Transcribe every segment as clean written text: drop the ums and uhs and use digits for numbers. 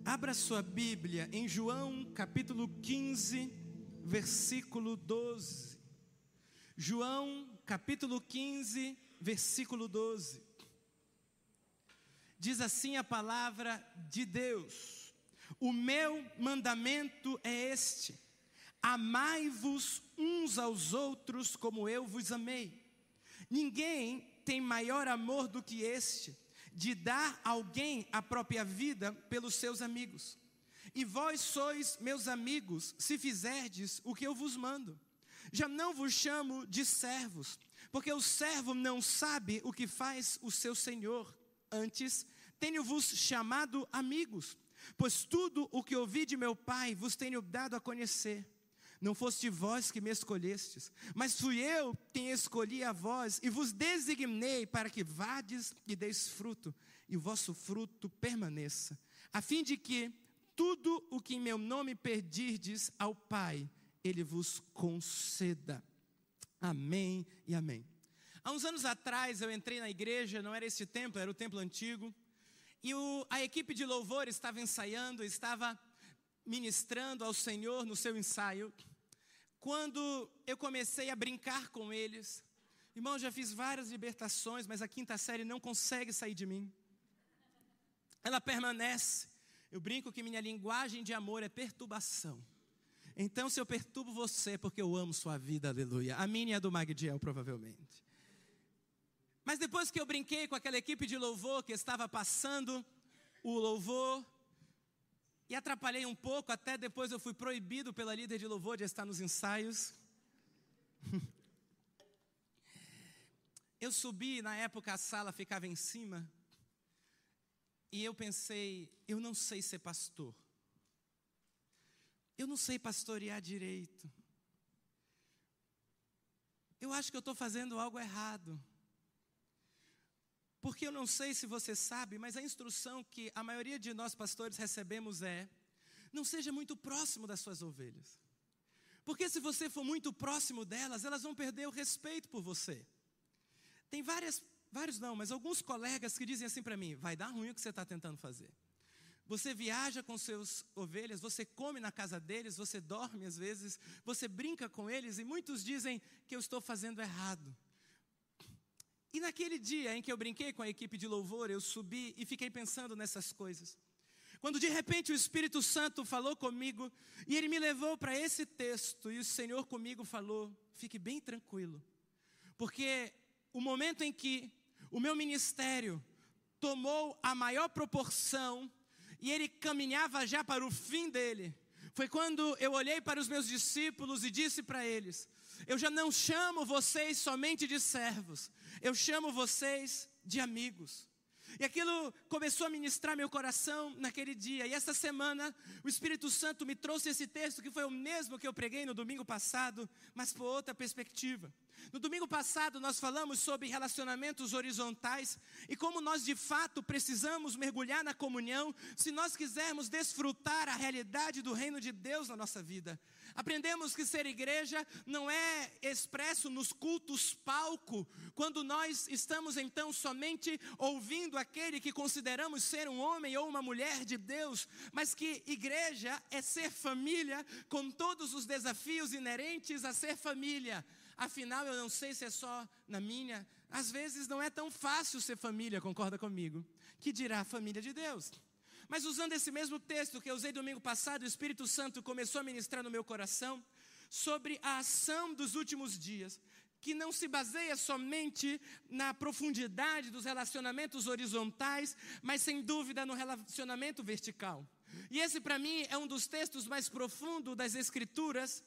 Abra sua Bíblia em João capítulo 15, versículo 12. João capítulo 15, versículo 12. Diz assim a palavra de Deus: o meu mandamento é este: amai-vos uns aos outros como eu vos amei. Ninguém tem maior amor do que este, de dar a alguém a própria vida pelos seus amigos. E vós sois meus amigos, se fizerdes o que eu vos mando. Já não vos chamo de servos, porque o servo não sabe o que faz o seu senhor. Antes, tenho-vos chamado amigos, pois tudo o que ouvi de meu Pai vos tenho dado a conhecer. Não foste vós que me escolhestes, mas fui eu quem escolhi a vós e vos designei para que vades e deis fruto, e o vosso fruto permaneça, a fim de que tudo o que em meu nome pedirdes ao Pai, Ele vos conceda. Amém e amém. Há uns anos atrás eu entrei na igreja, não era esse templo, era o templo antigo, e a equipe de louvor estava ensaiando, estava ministrando ao Senhor no seu ensaio, quando eu comecei a brincar com eles. Irmão, já fiz várias libertações, mas a quinta série não consegue sair de mim. Ela permanece. Eu brinco que minha linguagem de amor é perturbação. Então, se eu perturbo você, é porque eu amo sua vida, aleluia. A minha e a do Magdiel, provavelmente. Mas depois que eu brinquei com aquela equipe de louvor que estava passando o louvor, e atrapalhei um pouco, até depois eu fui proibido pela líder de louvor de estar nos ensaios. Eu subi, na época a sala ficava em cima, e eu pensei, eu não sei ser pastor. Eu não sei pastorear direito. Eu acho que eu estou fazendo algo errado. Porque eu não sei se você sabe, mas a instrução que a maioria de nós pastores recebemos é: não seja muito próximo das suas ovelhas. Porque se você for muito próximo delas, elas vão perder o respeito por você. Tem mas alguns colegas que dizem assim para mim: vai dar ruim o que você está tentando fazer. Você viaja com seus ovelhas, você come na casa deles, você dorme às vezes, você brinca com eles, e muitos dizem que eu estou fazendo errado. E naquele dia em que eu brinquei com a equipe de louvor, eu subi e fiquei pensando nessas coisas. Quando de repente o Espírito Santo falou comigo, e Ele me levou para esse texto, e o Senhor comigo falou: fique bem tranquilo, porque o momento em que o meu ministério tomou a maior proporção, e ele caminhava já para o fim dele, foi quando eu olhei para os meus discípulos e disse para eles: eu já não chamo vocês somente de servos, eu chamo vocês de amigos. E aquilo começou a ministrar meu coração naquele dia. E essa semana o Espírito Santo me trouxe esse texto, que foi o mesmo que eu preguei no domingo passado, mas por outra perspectiva. No domingo passado nós falamos sobre relacionamentos horizontais e como nós de fato precisamos mergulhar na comunhão se nós quisermos desfrutar a realidade do reino de Deus na nossa vida. Aprendemos que ser igreja não é expresso nos cultos palco, quando nós estamos então somente ouvindo aquele que consideramos ser um homem ou uma mulher de Deus, mas que igreja é ser família com todos os desafios inerentes a ser família. Afinal, eu não sei se é só na minha, às vezes não é tão fácil ser família, concorda comigo? Que dirá a família de Deus? Mas usando esse mesmo texto que eu usei domingo passado, o Espírito Santo começou a ministrar no meu coração sobre a ação dos últimos dias, que não se baseia somente na profundidade dos relacionamentos horizontais, mas sem dúvida no relacionamento vertical. E esse para mim é um dos textos mais profundos das Escrituras,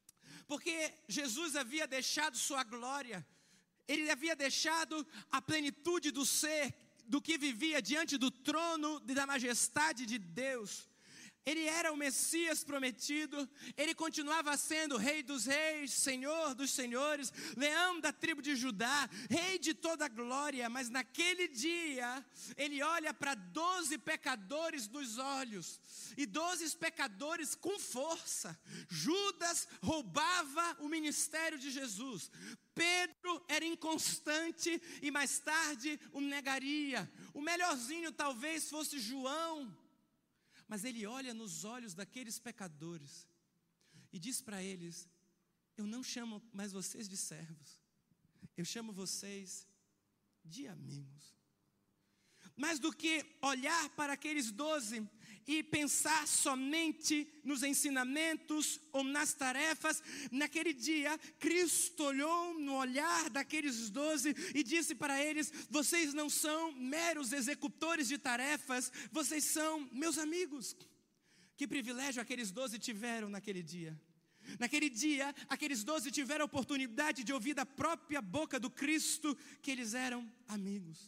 porque Jesus havia deixado sua glória, Ele havia deixado a plenitude do ser, do que vivia diante do trono da majestade de Deus. Ele era o Messias prometido, Ele continuava sendo Rei dos reis, Senhor dos senhores, Leão da tribo de Judá, Rei de toda a glória. Mas naquele dia, Ele olha para 12 pecadores nos olhos, e 12 pecadores com força. Judas roubava o ministério de Jesus, Pedro era inconstante e mais tarde o negaria. O melhorzinho talvez fosse João. Mas ele olha nos olhos daqueles pecadores e diz para eles: eu não chamo mais vocês de servos, eu chamo vocês de amigos. Mais do que olhar para aqueles 12 e pensar somente nos ensinamentos ou nas tarefas, naquele dia, Cristo olhou no olhar daqueles 12 e disse para eles: vocês não são meros executores de tarefas, vocês são meus amigos. Que privilégio aqueles 12 tiveram naquele dia. Naquele dia, aqueles 12 tiveram a oportunidade de ouvir da própria boca do Cristo que eles eram amigos.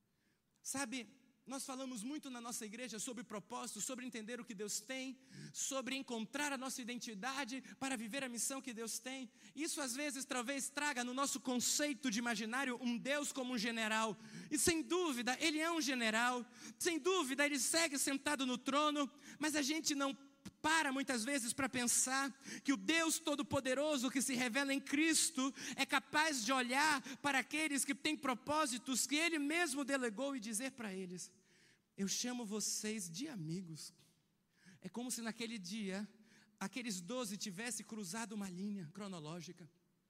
Sabe, nós falamos muito na nossa igreja sobre propósito, sobre entender o que Deus tem, sobre encontrar a nossa identidade para viver a missão que Deus tem. Isso às vezes talvez traga no nosso conceito de imaginário um Deus como um general. E sem dúvida, Ele é um general, sem dúvida Ele segue sentado no trono, mas a gente não para muitas vezes para pensar que o Deus Todo-Poderoso que se revela em Cristo é capaz de olhar para aqueles que têm propósitos que Ele mesmo delegou e dizer para eles: eu chamo vocês de amigos. É como se naquele dia aqueles 12 tivessem cruzado uma linha cronológica.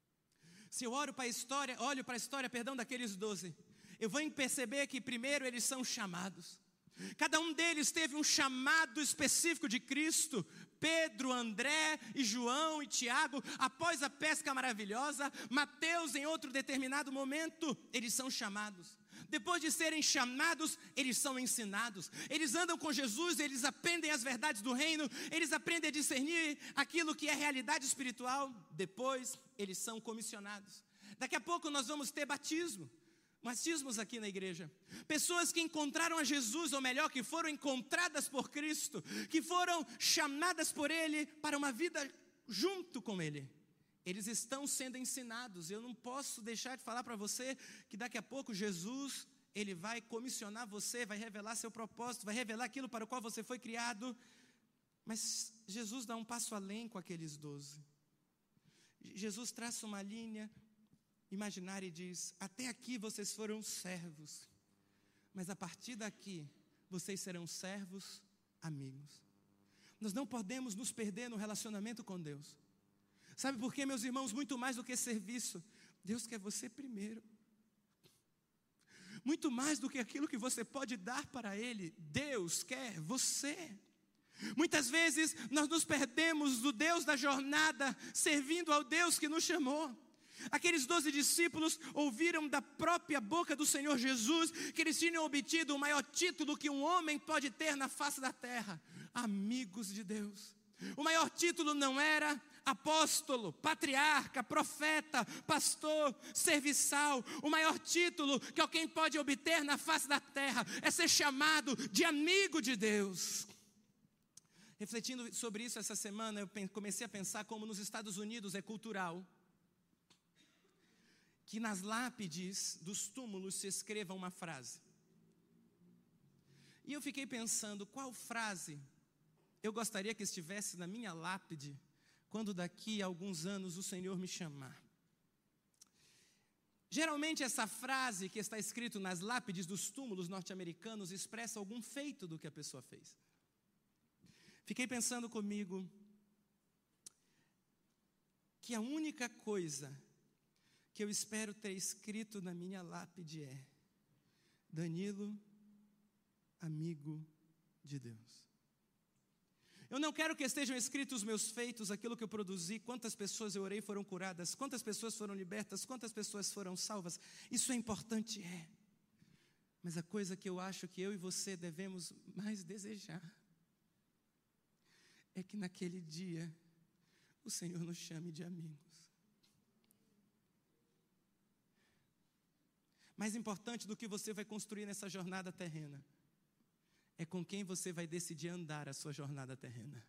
Se eu olho para a história daqueles 12, eu vou perceber que primeiro eles são chamados. Cada um deles teve um chamado específico de Cristo. Pedro, André e João e Tiago, após a pesca maravilhosa. Mateus, em outro determinado momento, eles são chamados. Depois de serem chamados, eles são ensinados. Eles andam com Jesus, eles aprendem as verdades do reino, eles aprendem a discernir aquilo que é realidade espiritual. Depois, eles são comissionados. Daqui a pouco nós vamos ter batismos aqui na igreja. Pessoas que encontraram a Jesus, ou melhor, que foram encontradas por Cristo, que foram chamadas por Ele para uma vida junto com Ele. Eles estão sendo ensinados. Eu não posso deixar de falar para você que daqui a pouco Jesus, Ele vai comissionar você, vai revelar seu propósito, vai revelar aquilo para o qual você foi criado. Mas Jesus dá um passo além com aqueles 12. Jesus traça uma linha imaginária e diz: até aqui vocês foram servos, mas a partir daqui vocês serão servos amigos. Nós não podemos nos perder no relacionamento com Deus. Sabe por quê, meus irmãos? Muito mais do que serviço, Deus quer você primeiro. Muito mais do que aquilo que você pode dar para Ele, Deus quer você. Muitas vezes nós nos perdemos do Deus da jornada, servindo ao Deus que nos chamou. Aqueles 12 discípulos ouviram da própria boca do Senhor Jesus que eles tinham obtido o maior título que um homem pode ter na face da terra: amigos de Deus. O maior título não era apóstolo, patriarca, profeta, pastor, serviçal. O maior título que alguém pode obter na face da terra é ser chamado de amigo de Deus. Refletindo sobre isso essa semana, eu comecei a pensar como nos Estados Unidos é cultural que nas lápides dos túmulos se escreva uma frase. E eu fiquei pensando, qual frase eu gostaria que estivesse na minha lápide quando daqui a alguns anos o Senhor me chamar. Geralmente essa frase que está escrito nas lápides dos túmulos norte-americanos expressa algum feito do que a pessoa fez. Fiquei pensando comigo que a única coisa que eu espero ter escrito na minha lápide é: Danilo, amigo de Deus. Eu não quero que estejam escritos os meus feitos, aquilo que eu produzi, quantas pessoas eu orei e foram curadas, quantas pessoas foram libertas, quantas pessoas foram salvas. Isso é importante, é. Mas a coisa que eu acho que eu e você devemos mais desejar é que naquele dia o Senhor nos chame de amigos. Mais importante do que você vai construir nessa jornada terrena é com quem você vai decidir andar a sua jornada terrena.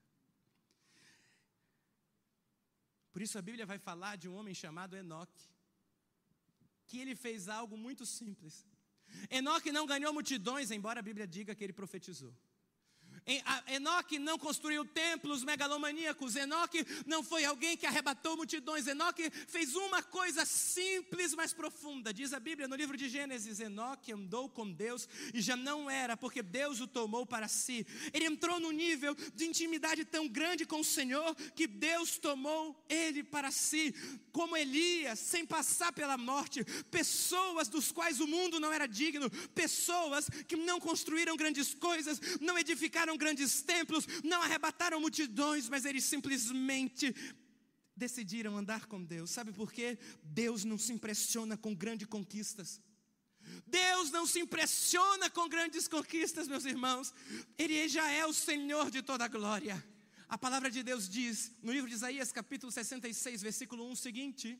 Por isso a Bíblia vai falar de um homem chamado Enoque, que ele fez algo muito simples. Enoque não ganhou multidões, embora a Bíblia diga que ele profetizou. Enoque não construiu templos megalomaníacos. Enoque não foi alguém que arrebatou multidões. Enoque fez uma coisa simples, mas profunda. Diz a Bíblia no livro de Gênesis: Enoque andou com Deus e já não era, porque Deus o tomou para si. Ele entrou num nível de intimidade tão grande com o Senhor que Deus tomou ele para si. Como Elias, sem passar pela morte. Pessoas dos quais o mundo não era digno. Pessoas que não construíram grandes coisas, não edificaram grandes templos, não arrebataram multidões, mas eles simplesmente decidiram andar com Deus. Sabe por quê? Deus não se impressiona com grandes conquistas. Deus não se impressiona com grandes conquistas, meus irmãos. Ele já é o Senhor de toda a glória. A palavra de Deus diz, no livro de Isaías, capítulo 66, versículo 1, o seguinte.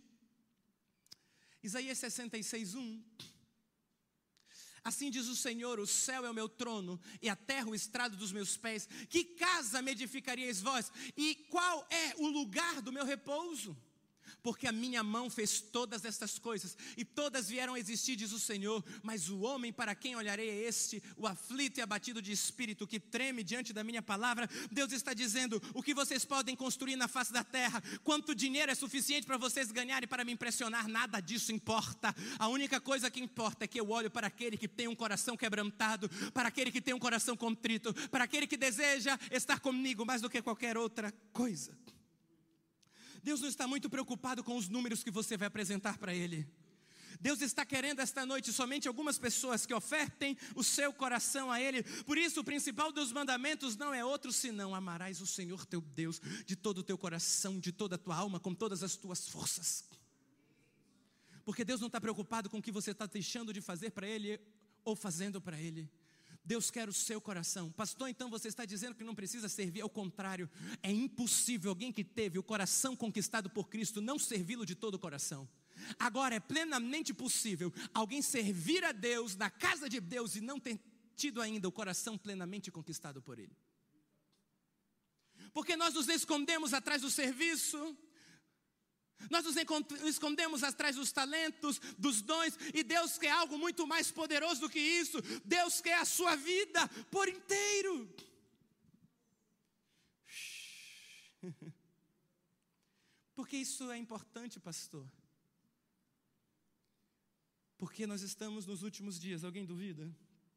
Isaías 66, 1. Assim diz o Senhor: o céu é o meu trono e a terra o estrado dos meus pés. Que casa me edificaríeis vós? E qual é o lugar do meu repouso? Porque a minha mão fez todas estas coisas, e todas vieram a existir, diz o Senhor. Mas o homem para quem olharei é este, o aflito e abatido de espírito, que treme diante da minha palavra. Deus está dizendo: o que vocês podem construir na face da terra, quanto dinheiro é suficiente para vocês ganharem para me impressionar, nada disso importa. A única coisa que importa é que eu olho para aquele que tem um coração quebrantado, para aquele que tem um coração contrito, para aquele que deseja estar comigo mais do que qualquer outra coisa. Deus não está muito preocupado com os números que você vai apresentar para Ele. Deus está querendo esta noite somente algumas pessoas que ofertem o seu coração a Ele. Por isso o principal dos mandamentos não é outro senão: amarás o Senhor teu Deus de todo o teu coração, de toda a tua alma, com todas as tuas forças. Porque Deus não está preocupado com o que você está deixando de fazer para Ele ou fazendo para Ele. Deus quer o seu coração. Pastor, então você está dizendo que não precisa servir? Ao contrário, é impossível alguém que teve o coração conquistado por Cristo não servi-lo de todo o coração. Agora é plenamente possível alguém servir a Deus na casa de Deus e não ter tido ainda o coração plenamente conquistado por Ele. Porque nós nos escondemos atrás do serviço, nós nos escondemos atrás dos talentos, dos dons, e Deus quer algo muito mais poderoso do que isso. Deus quer a sua vida por inteiro. Por que isso é importante, pastor? Porque nós estamos nos últimos dias, alguém duvida?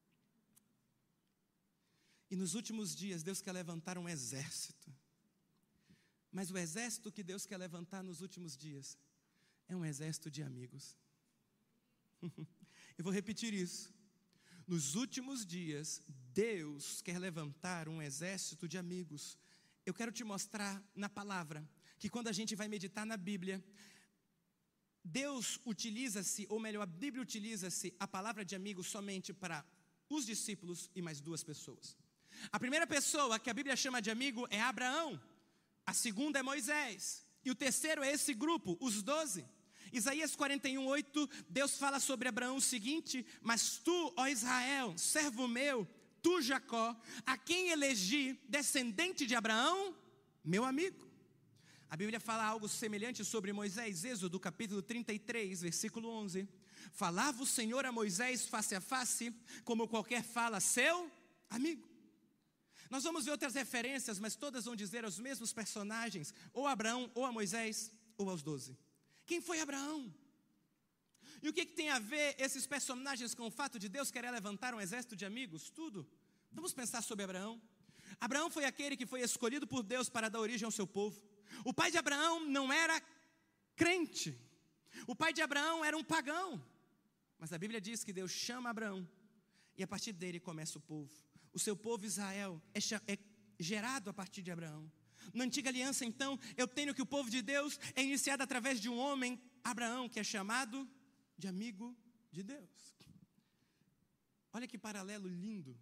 E nos últimos dias Deus quer levantar um exército. Mas o exército que Deus quer levantar nos últimos dias é um exército de amigos. Eu vou repetir isso. Nos últimos dias, Deus quer levantar um exército de amigos. Eu quero te mostrar na palavra que quando a gente vai meditar na Bíblia, Deus utiliza-se, ou melhor, a Bíblia utiliza-se a palavra de amigo somente para os discípulos e mais duas pessoas. A primeira pessoa que a Bíblia chama de amigo é Abraão. A segunda é Moisés. E o terceiro é esse grupo, os 12. Isaías 41, 8, Deus fala sobre Abraão o seguinte: mas tu, ó Israel, servo meu, tu Jacó, a quem elegi descendente de Abraão, meu amigo. A Bíblia fala algo semelhante sobre Moisés. Êxodo capítulo 33, versículo 11. Falava o Senhor a Moisés face a face, como qualquer fala seu amigo. Nós vamos ver outras referências, mas todas vão dizer aos mesmos personagens, ou a Abraão, ou a Moisés, ou aos 12. Quem foi Abraão? E o que tem a ver esses personagens com o fato de Deus querer levantar um exército de amigos? Tudo. Vamos pensar sobre Abraão. Abraão foi aquele que foi escolhido por Deus para dar origem ao seu povo. O pai de Abraão não era crente. O pai de Abraão era um pagão. Mas a Bíblia diz que Deus chama Abraão e a partir dele começa o povo. O seu povo Israel é gerado a partir de Abraão. Na antiga aliança, então, eu tenho que o povo de Deus é iniciado através de um homem, Abraão, que é chamado de amigo de Deus. Olha que paralelo lindo.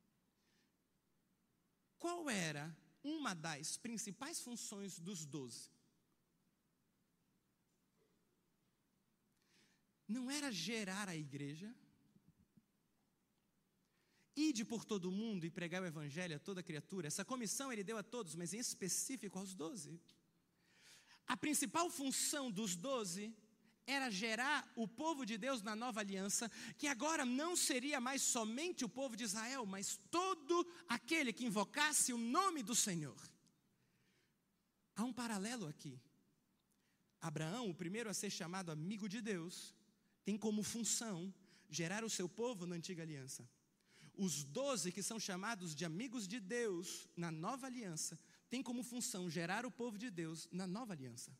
Qual era uma das principais funções dos 12? Não era gerar a igreja, ide por todo o mundo e pregar o evangelho a toda criatura. Essa comissão ele deu a todos, mas em específico aos 12. A principal função dos 12 era gerar o povo de Deus na nova aliança, que agora não seria mais somente o povo de Israel, mas todo aquele que invocasse o nome do Senhor. Há um paralelo aqui. Abraão, o primeiro a ser chamado amigo de Deus, tem como função gerar o seu povo na antiga aliança. Os 12 que são chamados de amigos de Deus na nova aliança, têm como função gerar o povo de Deus na nova aliança.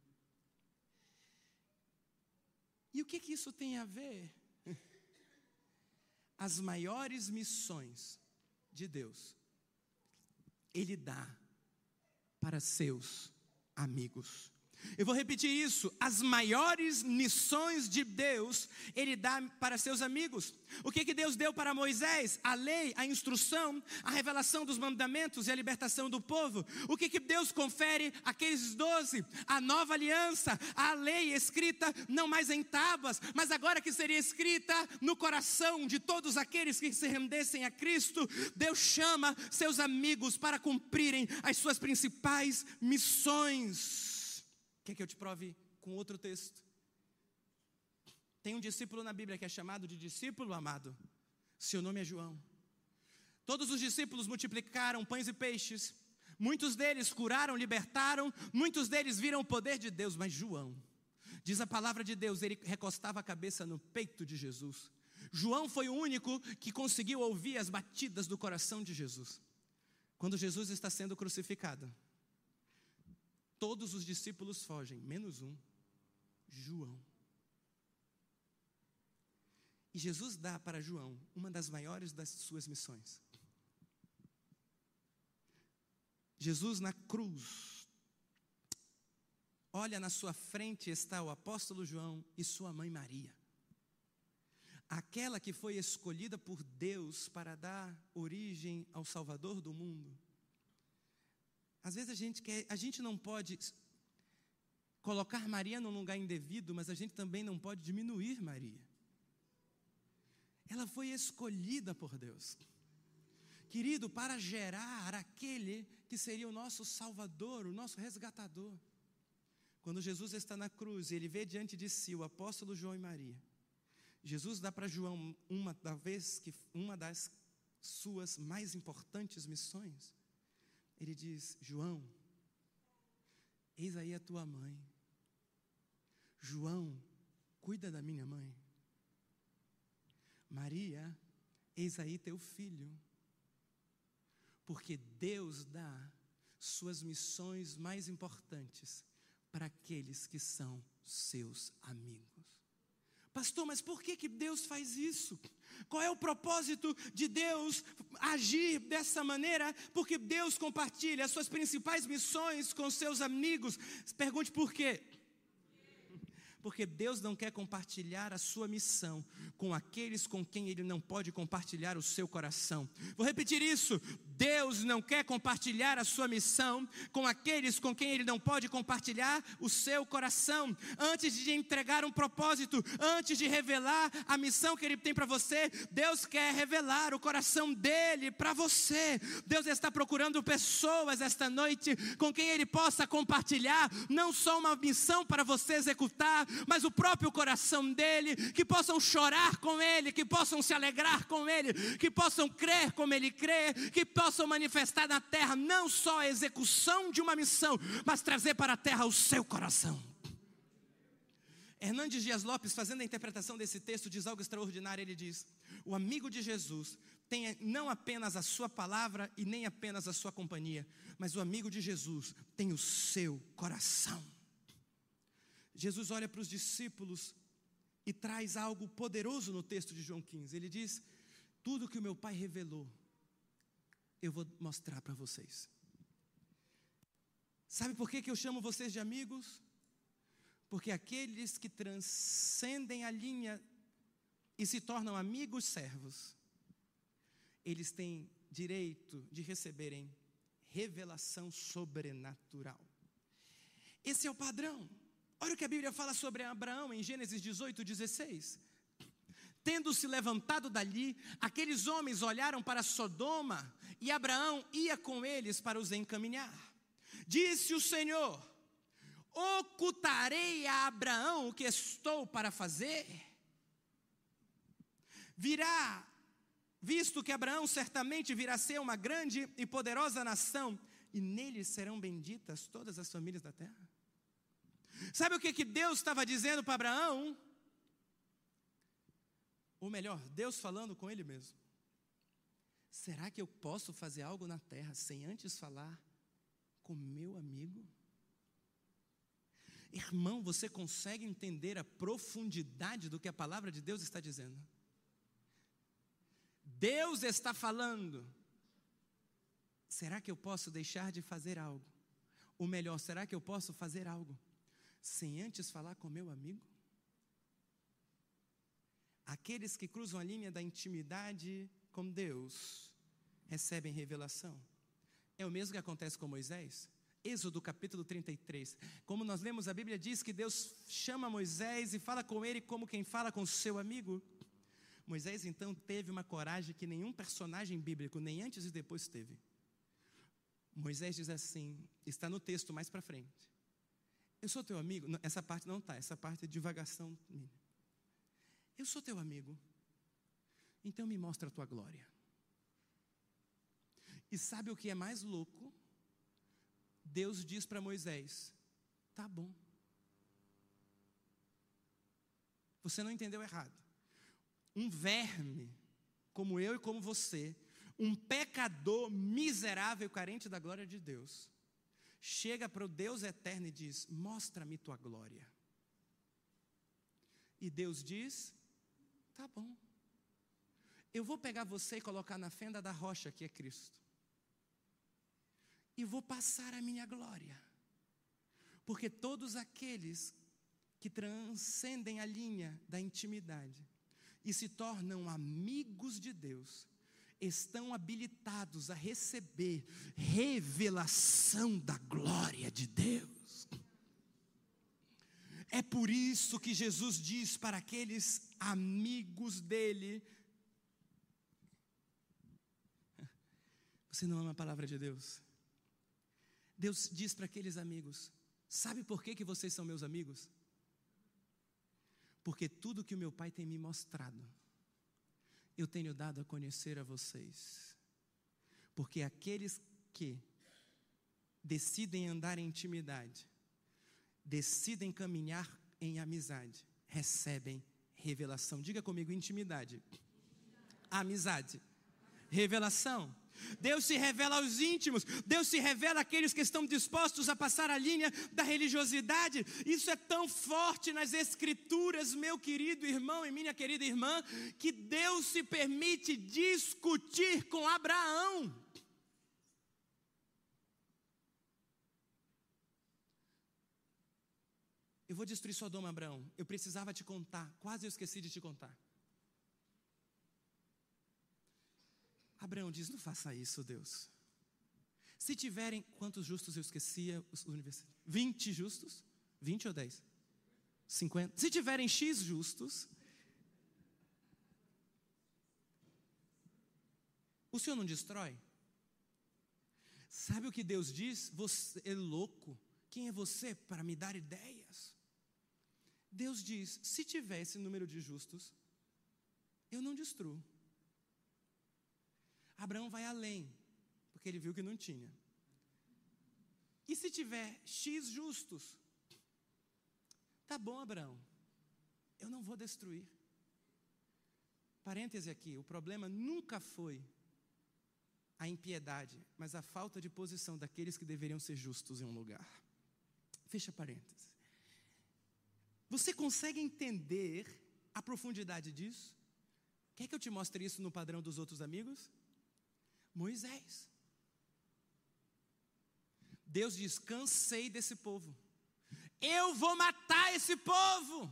E o que isso tem a ver? As maiores missões de Deus, Ele dá para seus amigos. Eu vou repetir isso, as maiores missões de Deus, Ele dá para seus amigos. O que Deus deu para Moisés? A lei, a instrução, a revelação dos mandamentos e a libertação do povo. O que Deus confere àqueles 12? A nova aliança, a lei escrita não mais em tábuas, mas agora que seria escrita no coração de todos aqueles que se rendessem a Cristo. Deus chama seus amigos para cumprirem as suas principais missões. Quer que eu te prove com outro texto? Tem um discípulo na Bíblia que é chamado de discípulo amado. Seu nome é João. Todos os discípulos multiplicaram pães e peixes. Muitos deles curaram, libertaram. Muitos deles viram o poder de Deus. Mas João, diz a palavra de Deus, ele recostava a cabeça no peito de Jesus. João foi o único que conseguiu ouvir as batidas do coração de Jesus. Quando Jesus está sendo crucificado, todos os discípulos fogem, menos um, João. E Jesus dá para João uma das maiores das suas missões. Jesus na cruz, olha, na sua frente está o apóstolo João e sua mãe Maria. Aquela que foi escolhida por Deus para dar origem ao Salvador do mundo. Às vezes a gente não pode colocar Maria num lugar indevido, mas a gente também não pode diminuir Maria. Ela foi escolhida por Deus, querido, para gerar aquele que seria o nosso Salvador, o nosso resgatador. Quando Jesus está na cruz e ele vê diante de si o apóstolo João e Maria, Jesus dá para João uma das suas mais importantes missões. Ele diz: João, eis aí a tua mãe. João, cuida da minha mãe. Maria, eis aí teu filho. Porque Deus dá suas missões mais importantes para aqueles que são seus amigos. Pastor, mas por que Deus faz isso? Qual é o propósito de Deus agir dessa maneira? Porque Deus compartilha as suas principais missões com seus amigos. Pergunte por quê? Porque Deus não quer compartilhar a sua missão com aqueles com quem Ele não pode compartilhar o seu coração. Vou repetir isso. Deus não quer compartilhar a sua missão com aqueles com quem Ele não pode compartilhar o seu coração. Antes de entregar um propósito, antes de revelar a missão que Ele tem para você, Deus quer revelar o coração dEle para você. Deus está procurando pessoas esta noite com quem Ele possa compartilhar não só uma missão para você executar, mas o próprio coração dEle, que possam chorar com Ele, que possam se alegrar com Ele, que possam crer como Ele crê, que possam manifestar na terra não só a execução de uma missão, mas trazer para a terra o seu coração. Hernandes Dias Lopes, fazendo a interpretação desse texto, diz algo extraordinário. Ele diz: o amigo de Jesus tem não apenas a sua palavra e nem apenas a sua companhia, mas o amigo de Jesus tem o seu coração. Jesus olha para os discípulos e traz algo poderoso no texto de João 15. Ele diz: tudo que o meu Pai revelou, eu vou mostrar para vocês. Sabe por que eu chamo vocês de amigos? Porque aqueles que transcendem a linha e se tornam amigos servos, eles têm direito de receberem revelação sobrenatural. Esse é o padrão. Olha o que a Bíblia fala sobre Abraão em Gênesis 18:16. Tendo se levantado dali, aqueles homens olharam para Sodoma, e Abraão ia com eles para os encaminhar. Disse o Senhor: Ocultarei a Abraão o que estou para fazer? Virá, visto que Abraão certamente virá a ser uma grande e poderosa nação, e nele serão benditas todas as famílias da terra. Sabe o que Deus estava dizendo para Abraão? Ou melhor, Deus falando com ele mesmo. Será que eu posso fazer algo na terra sem antes falar com meu amigo? Irmão, você consegue entender a profundidade do que a palavra de Deus está dizendo? Deus está falando. Será que eu posso deixar de fazer algo? Ou melhor, será que eu posso fazer algo sem antes falar com meu amigo? Aqueles que cruzam a linha da intimidade com Deus recebem revelação. É o mesmo que acontece com Moisés. Êxodo capítulo 33. Como nós lemos, a Bíblia diz que Deus chama Moisés e fala com ele como quem fala com seu amigo. Moisés então teve uma coragem que nenhum personagem bíblico, nem antes e depois teve. Moisés diz assim, está no texto mais para frente. Eu sou teu amigo. Não, essa parte não está, essa parte é divagação minha. Eu sou teu amigo, então me mostra a tua glória. E sabe o que é mais louco? Deus diz para Moisés, tá bom. Você não entendeu errado. Um verme, como eu e como você, um pecador miserável e carente da glória de Deus, chega para o Deus eterno e diz, mostra-me tua glória. E Deus diz, tá bom. Eu vou pegar você e colocar na fenda da rocha que é Cristo. E vou passar a minha glória. Porque todos aqueles que transcendem a linha da intimidade e se tornam amigos de Deus, estão habilitados a receber revelação da glória de Deus. É por isso que Jesus diz para aqueles amigos dele, você não ama a palavra de Deus? Deus diz para aqueles amigos, sabe por que vocês são meus amigos? Porque tudo que o meu Pai tem me mostrado, eu tenho dado a conhecer a vocês. Porque aqueles que decidem andar em intimidade, decidem caminhar em amizade, recebem revelação. Diga comigo, intimidade, amizade, revelação. Deus se revela aos íntimos, Deus se revela àqueles que estão dispostos a passar a linha da religiosidade. Isso é tão forte nas Escrituras, meu querido irmão e minha querida irmã, que Deus se permite discutir com Abraão. Eu vou destruir Sodoma, Abraão. Eu precisava te contar, quase eu esqueci de te contar. Abraão diz, não faça isso, Deus. Se tiverem, quantos justos eu esquecia? 20 justos? 20 ou 10? 50? Se tiverem X justos, o Senhor não destrói? Sabe o que Deus diz? Você é louco. Quem é você para me dar ideias? Deus diz, se tiver esse número de justos, eu não destruo. Abraão vai além, porque ele viu que não tinha. E se tiver X justos? Tá bom, Abraão, eu não vou destruir. Parêntese aqui, o problema nunca foi a impiedade, mas a falta de posição daqueles que deveriam ser justos em um lugar. Fecha parêntese. Você consegue entender a profundidade disso? Quer que eu te mostre isso no padrão dos outros amigos? Moisés. Deus diz, cansei desse povo. Eu vou matar esse povo.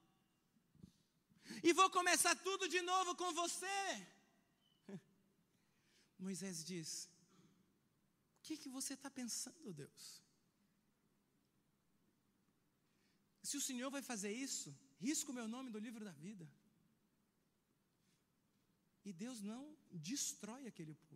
E vou começar tudo de novo com você. Moisés diz, o que você está pensando, Deus? Se o Senhor vai fazer isso, risca o meu nome do livro da vida. E Deus não destrói aquele povo.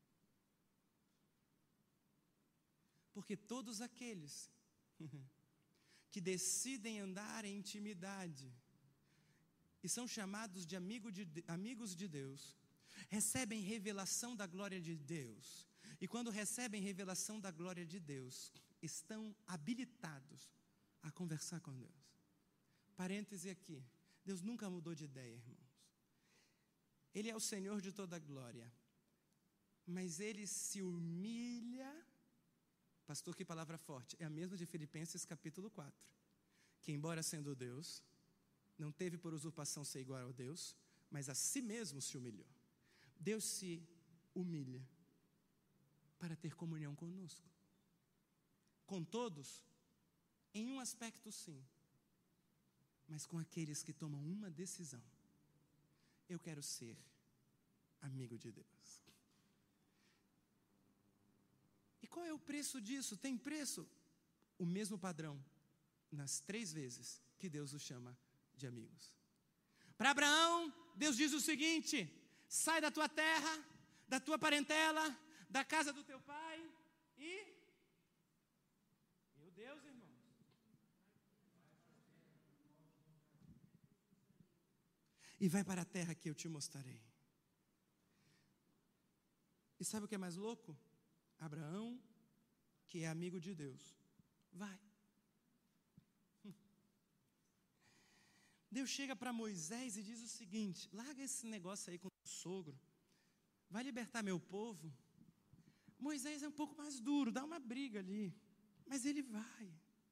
Porque todos aqueles que decidem andar em intimidade e são chamados de amigos de Deus, recebem revelação da glória de Deus. E quando recebem revelação da glória de Deus, estão habilitados a conversar com Deus. Parêntese aqui, Deus nunca mudou de ideia, irmãos. Ele é o Senhor de toda a glória, mas Ele se humilha. Pastor, que palavra forte, é a mesma de Filipenses capítulo 4, que embora sendo Deus, não teve por usurpação ser igual a Deus, mas a si mesmo se humilhou. Deus se humilha para ter comunhão conosco. Com todos, em um aspecto sim, mas com aqueles que tomam uma decisão: eu quero ser amigo de Deus. E qual é o preço disso? Tem preço? O mesmo padrão, nas 3 vezes que Deus o chama de amigos. Para Abraão, Deus diz o seguinte: sai da tua terra, da tua parentela, da casa do teu pai e... Meu Deus, irmãos. E vai para a terra que eu te mostrarei. E sabe o que é mais louco? Abraão, que é amigo de Deus, vai. Deus chega para Moisés e diz o seguinte: larga esse negócio aí com o sogro, vai libertar meu povo. Moisés é um pouco mais duro, dá uma briga ali, mas ele vai.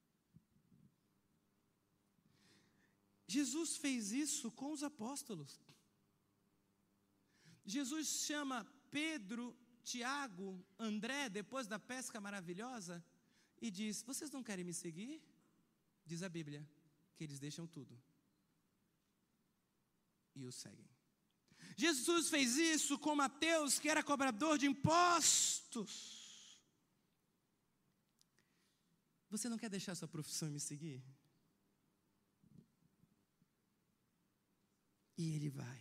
Jesus fez isso com os apóstolos. Jesus chama Pedro, Tiago, André, depois da pesca maravilhosa, e diz: vocês não querem me seguir? Diz a Bíblia que eles deixam tudo e o seguem. Jesus fez isso com Mateus, que era cobrador de impostos. Você não quer deixar sua profissão e me seguir? E ele vai.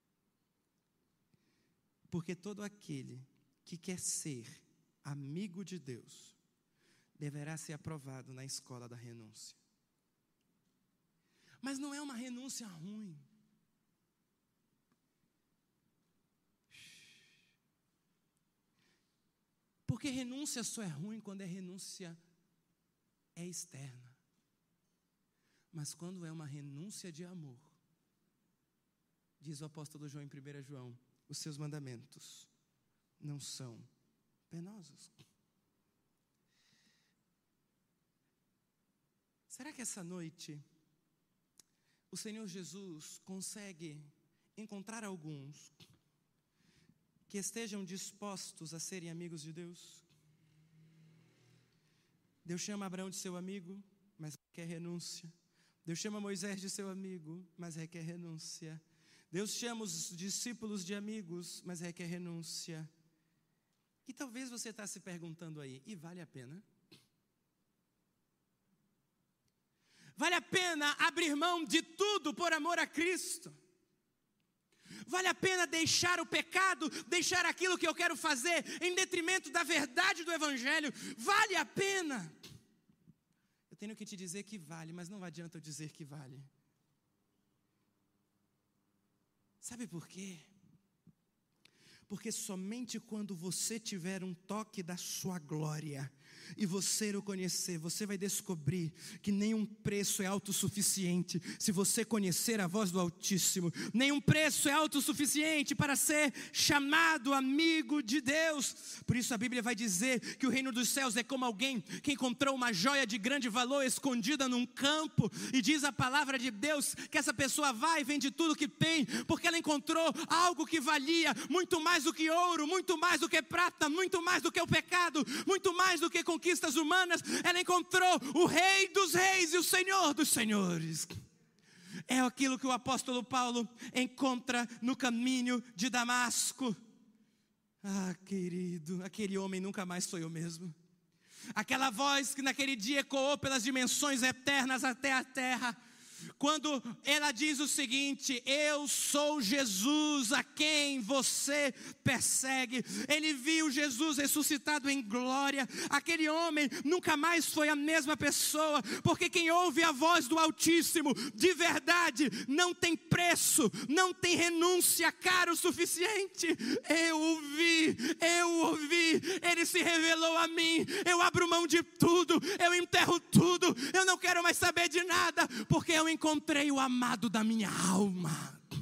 Porque todo aquele que quer ser amigo de Deus deverá ser aprovado na escola da renúncia. Mas não é uma renúncia ruim. Porque renúncia só é ruim quando renúncia é externa. Mas quando é uma renúncia de amor, diz o apóstolo João em 1 João, os seus mandamentos não são penosos. Será que essa noite o Senhor Jesus consegue encontrar alguns que estejam dispostos a serem amigos de Deus? Deus chama Abraão de seu amigo, mas requer renúncia. Deus chama Moisés de seu amigo, mas requer renúncia. Deus chama os discípulos de amigos, mas requer renúncia. E talvez você está se perguntando aí: e vale a pena? Vale a pena abrir mão de tudo por amor a Cristo? Vale a pena deixar o pecado, deixar aquilo que eu quero fazer em detrimento da verdade do Evangelho? Vale a pena? Eu tenho que te dizer que vale, mas não adianta eu dizer que vale. Sabe por quê? Porque somente quando você tiver um toque da sua glória e você o conhecer, você vai descobrir que nenhum preço é autossuficiente se você conhecer a voz do Altíssimo. Nenhum preço é autossuficiente para ser chamado amigo de Deus. Por isso a Bíblia vai dizer que o reino dos céus é como alguém que encontrou uma joia de grande valor escondida num campo, e diz a palavra de Deus que essa pessoa vai e vende tudo que tem, porque ela encontrou algo que valia muito mais do que ouro, muito mais do que prata, muito mais do que o pecado, muito mais do que conquistas humanas. Ela encontrou o Rei dos Reis e o Senhor dos Senhores. É aquilo que o apóstolo Paulo encontra no caminho de Damasco. Ah, querido, aquele homem nunca mais sou eu mesmo. Aquela voz que naquele dia ecoou pelas dimensões eternas até a terra. Quando ela diz o seguinte: eu sou Jesus a quem você persegue. Ele viu Jesus ressuscitado em glória. Aquele homem nunca mais foi a mesma pessoa, porque quem ouve a voz do Altíssimo, de verdade, não tem preço, não tem renúncia cara o suficiente. Eu ouvi, Ele se revelou a mim. Eu abro mão de tudo, eu enterro tudo, eu não quero mais saber de nada, porque eu encontrei o amado da minha alma.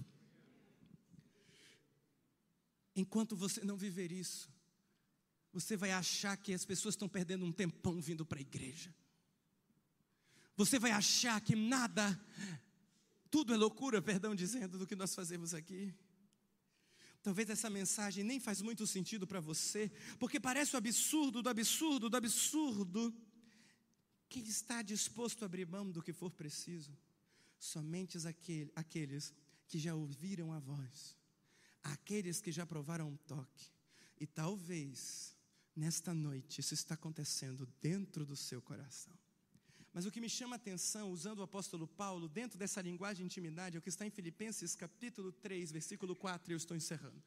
Enquanto você não viver isso, você vai achar que as pessoas estão perdendo um tempão vindo para a igreja. Você vai achar que tudo é loucura, do que nós fazemos aqui. Talvez essa mensagem nem faz muito sentido para você, porque parece o absurdo do absurdo do absurdo. Quem está disposto a abrir mão do que for preciso? Somente aqueles que já ouviram a voz, aqueles que já provaram um toque. E talvez, nesta noite, isso está acontecendo dentro do seu coração. Mas o que me chama a atenção, usando o apóstolo Paulo, dentro dessa linguagem de intimidade, é o que está em Filipenses capítulo 3, versículo 4, e eu estou encerrando.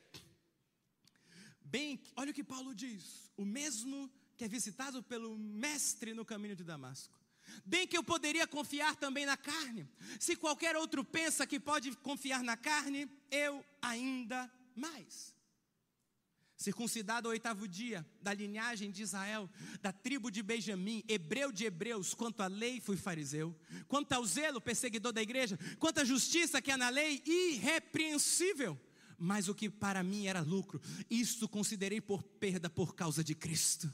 Bem, olha o que Paulo diz: o mesmo que é visitado pelo mestre no caminho de Damasco. Bem que eu poderia confiar também na carne. Se qualquer outro pensa que pode confiar na carne, eu ainda mais. Circuncidado ao 8º dia, da linhagem de Israel, da tribo de Benjamim, hebreu de hebreus, quanto à lei fui fariseu, quanto ao zelo, perseguidor da igreja, quanto à justiça que há na lei, irrepreensível. Mas o que para mim era lucro, isto considerei por perda por causa de Cristo.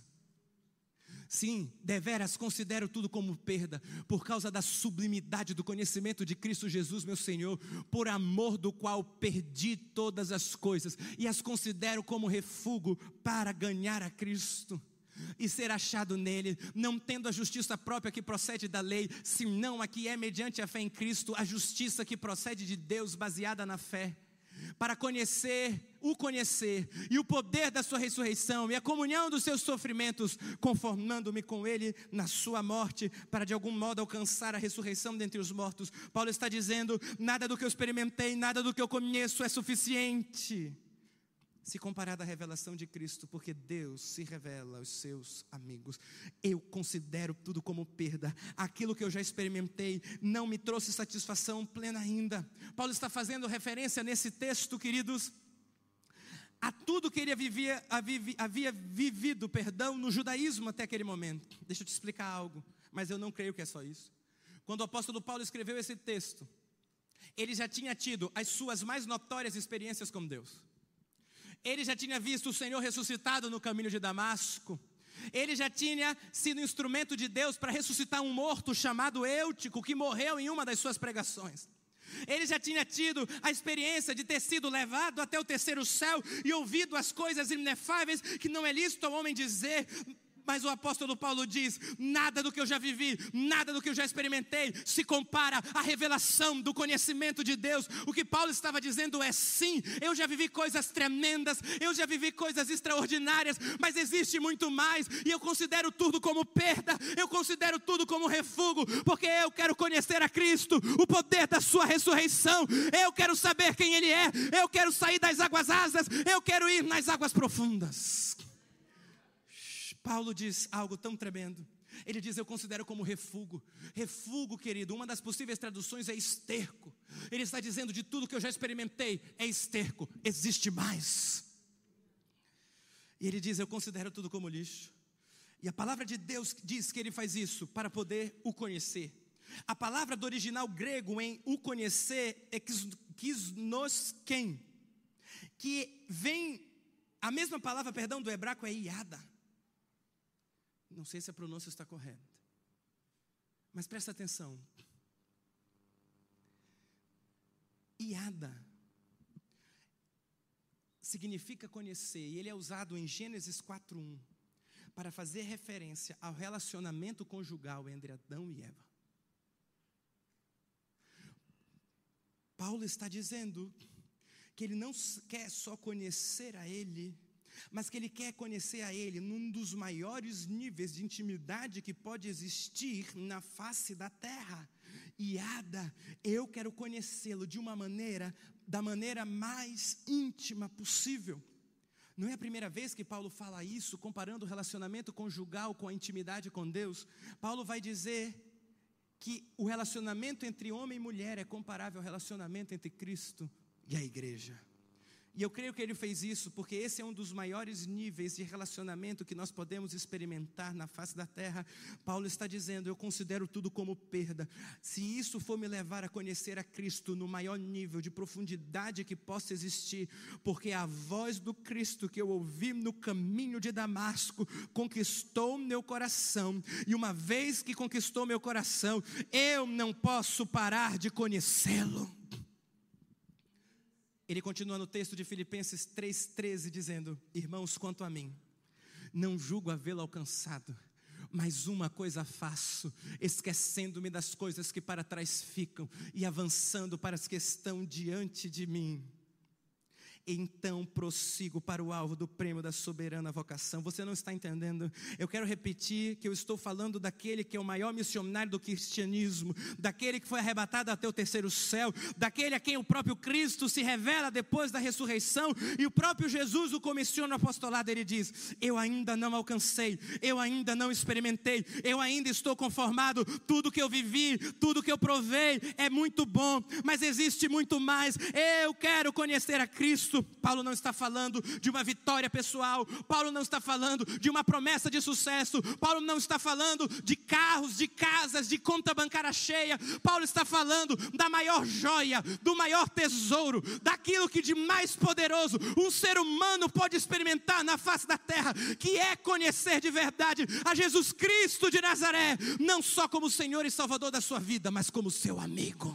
Sim, deveras considero tudo como perda, por causa da sublimidade do conhecimento de Cristo Jesus, meu Senhor, por amor do qual perdi todas as coisas, e as considero como refúgio para ganhar a Cristo, e ser achado nele, não tendo a justiça própria que procede da lei, senão a que é mediante a fé em Cristo, a justiça que procede de Deus, baseada na fé, para conhecer e o poder da sua ressurreição e a comunhão dos seus sofrimentos, conformando-me com ele na sua morte, para de algum modo alcançar a ressurreição dentre os mortos. Paulo está dizendo: nada do que eu experimentei, nada do que eu conheço é suficiente se comparado à revelação de Cristo, porque Deus se revela aos seus amigos. Eu considero tudo como perda. Aquilo que eu já experimentei não me trouxe satisfação plena ainda. Paulo está fazendo referência nesse texto, queridos, a tudo que ele havia vivido, no judaísmo até aquele momento. Deixa eu te explicar algo, mas eu não creio que é só isso. Quando o apóstolo Paulo escreveu esse texto, ele já tinha tido as suas mais notórias experiências com Deus. Ele já tinha visto o Senhor ressuscitado no caminho de Damasco. Ele já tinha sido instrumento de Deus para ressuscitar um morto chamado Eutico, que morreu em uma das suas pregações. Ele já tinha tido a experiência de ter sido levado até o terceiro céu e ouvido as coisas inefáveis que não é lícito ao homem dizer. Mas o apóstolo Paulo diz: nada do que eu já vivi, nada do que eu já experimentei se compara à revelação do conhecimento de Deus. O que Paulo estava dizendo é: sim, eu já vivi coisas tremendas, eu já vivi coisas extraordinárias, mas existe muito mais, e eu considero tudo como perda, eu considero tudo como refúgio, porque eu quero conhecer a Cristo, o poder da sua ressurreição, eu quero saber quem Ele é, eu quero sair das águas rasas, eu quero ir nas águas profundas. Paulo diz algo tão tremendo. Ele diz: eu considero como refúgio. Refúgio, querido, uma das possíveis traduções é esterco. Ele está dizendo: de tudo que eu já experimentei, é esterco, existe mais. E ele diz: eu considero tudo como lixo. E a palavra de Deus diz que ele faz isso para poder o conhecer. A palavra do original grego em o conhecer é kisnosken, que vem, a mesma palavra, do hebraico é iada. Não sei se a pronúncia está correta, mas presta atenção. Iada significa conhecer, e ele é usado em Gênesis 4:1 para fazer referência ao relacionamento conjugal entre Adão e Eva. Paulo está dizendo que ele não quer só conhecer a ele, mas que ele quer conhecer a Ele num dos maiores níveis de intimidade que pode existir na face da terra. Iada, eu quero conhecê-lo da maneira mais íntima possível. Não é a primeira vez que Paulo fala isso, comparando o relacionamento conjugal com a intimidade com Deus. Paulo vai dizer que o relacionamento entre homem e mulher é comparável ao relacionamento entre Cristo e a igreja. E eu creio que ele fez isso porque esse é um dos maiores níveis de relacionamento que nós podemos experimentar na face da terra. Paulo está dizendo, eu considero tudo como perda, se isso for me levar a conhecer a Cristo no maior nível de profundidade que possa existir, porque a voz do Cristo que eu ouvi no caminho de Damasco conquistou meu coração, e uma vez que conquistou meu coração, eu não posso parar de conhecê-lo. Ele continua no texto de Filipenses 3,13 dizendo, irmãos, quanto a mim, não julgo havê-lo alcançado, mas uma coisa faço, esquecendo-me das coisas que para trás ficam e avançando para as que estão diante de mim. Então prossigo para o alvo do prêmio da soberana vocação. Você não está entendendo? Eu quero repetir que eu estou falando daquele que é o maior missionário do cristianismo, daquele que foi arrebatado até o terceiro céu, daquele a quem o próprio Cristo se revela depois da ressurreição, e o próprio Jesus o comissiona no apostolado. Ele diz, eu ainda não alcancei, eu ainda não experimentei, eu ainda estou conformado, tudo que eu vivi, tudo que eu provei é muito bom, mas existe muito mais, eu quero conhecer a Cristo. Paulo não está falando de uma vitória pessoal, Paulo não está falando de uma promessa de sucesso, Paulo não está falando de carros, de casas, de conta bancária cheia. Paulo está falando da maior joia, do maior tesouro, daquilo que de mais poderoso um ser humano pode experimentar na face da terra, que é conhecer de verdade a Jesus Cristo de Nazaré, não só como Senhor e Salvador da sua vida, mas como seu amigo.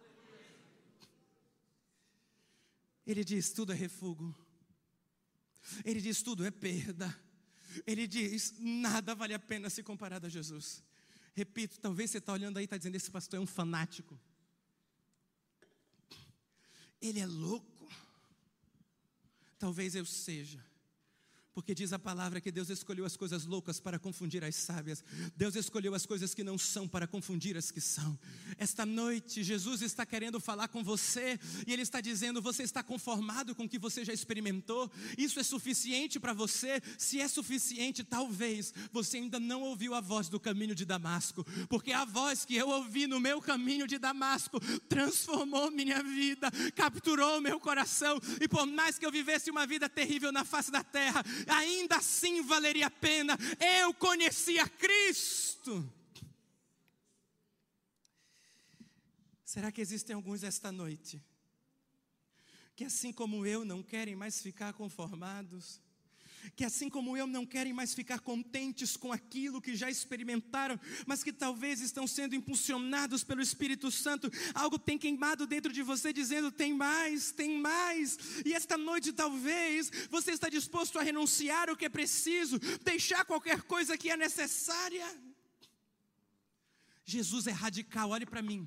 Ele diz, tudo é refúgio. Ele diz, tudo é perda. Ele diz, nada vale a pena se comparado a Jesus. Repito, talvez você está olhando aí e está dizendo, esse pastor é um fanático. Ele é louco. Talvez eu seja. Porque diz a palavra que Deus escolheu as coisas loucas para confundir as sábias. Deus escolheu as coisas que não são para confundir as que são. Esta noite Jesus está querendo falar com você, e Ele está dizendo, você está conformado com o que você já experimentou? Isso é suficiente para você? Se é suficiente, talvez você ainda não ouviu a voz do caminho de Damasco, porque a voz que eu ouvi no meu caminho de Damasco transformou minha vida, capturou meu coração, e por mais que eu vivesse uma vida terrível na face da terra, ainda assim valeria a pena. Eu conheci a Cristo. Será que existem alguns esta noite que assim como eu não querem mais ficar conformados, que assim como eu não querem mais ficar contentes com aquilo que já experimentaram, mas que talvez estão sendo impulsionados pelo Espírito Santo? Algo tem queimado dentro de você dizendo, tem mais, tem mais. E esta noite talvez você está disposto a renunciar o que é preciso, deixar qualquer coisa que é necessária. Jesus é radical, olhe para mim.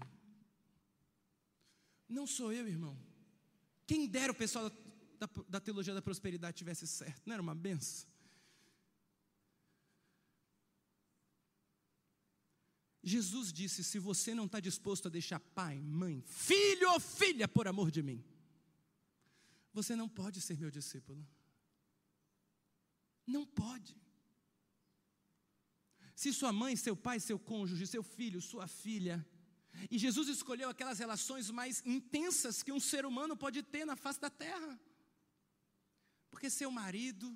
Não sou eu, irmão. Quem dera o pessoal da teologia da prosperidade tivesse certo, não era uma benção? Jesus disse, se você não está disposto a deixar pai, mãe, filho ou filha por amor de mim, você não pode ser meu discípulo. Não pode. Se sua mãe, seu pai, seu cônjuge, seu filho, sua filha, e Jesus escolheu aquelas relações mais intensas que um ser humano pode ter na face da terra, porque seu marido,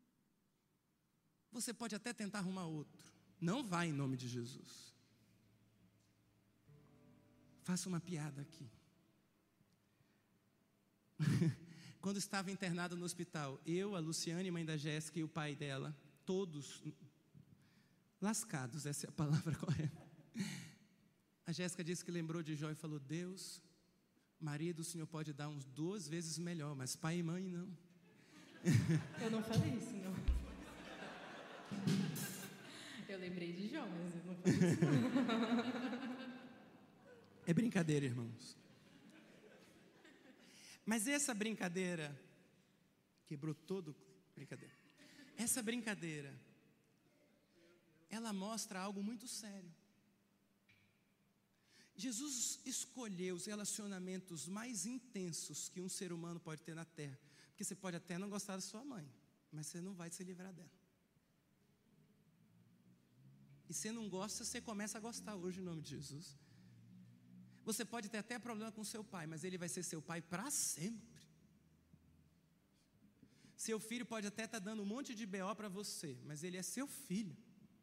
você pode até tentar arrumar outro, não vai em nome de Jesus. Faça uma piada aqui. Quando estava internado no hospital, eu, a Luciane, mãe da Jéssica, e o pai dela, todos lascados, essa é a palavra correta. A Jéssica disse que lembrou de Jó e falou, Deus, marido o Senhor pode dar uns 2 vezes melhor, mas pai e mãe não. Eu não falei isso, não. Eu lembrei de Jó, mas eu não falei isso, não. É brincadeira, irmãos. Mas essa brincadeira quebrou todo. Brincadeira. Essa brincadeira, ela mostra algo muito sério. Jesus escolheu os relacionamentos mais intensos que um ser humano pode ter na terra. Porque você pode até não gostar da sua mãe, mas você não vai se livrar dela. E se não gosta, você começa a gostar hoje em nome de Jesus. Você pode ter até problema com seu pai, mas ele vai ser seu pai para sempre. Seu filho pode até estar dando um monte de BO para você, mas ele é seu filho.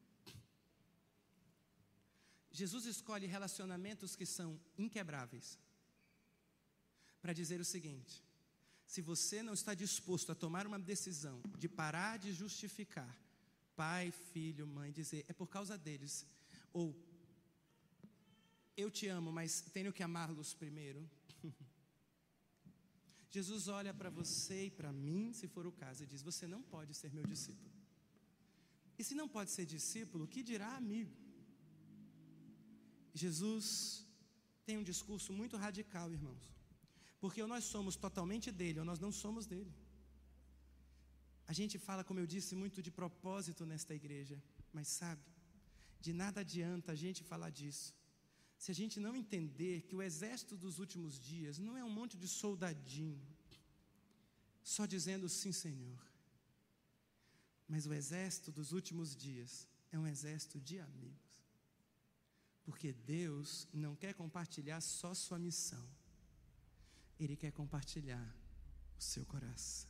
Jesus escolhe relacionamentos que são inquebráveis, para dizer o seguinte: se você não está disposto a tomar uma decisão de parar de justificar pai, filho, mãe, dizer é por causa deles, ou eu te amo, mas tenho que amá-los primeiro. Jesus olha para você e para mim, se for o caso, e diz: você não pode ser meu discípulo. E se não pode ser discípulo, que dirá amigo? Jesus tem um discurso muito radical, irmãos, porque ou nós somos totalmente dele, ou nós não somos dele. A gente fala, como eu disse, muito de propósito nesta igreja, mas sabe, de nada adianta a gente falar disso, se a gente não entender que o exército dos últimos dias não é um monte de soldadinho, só dizendo sim, Senhor, mas o exército dos últimos dias é um exército de amigos. Porque Deus não quer compartilhar só sua missão, Ele quer compartilhar o seu coração.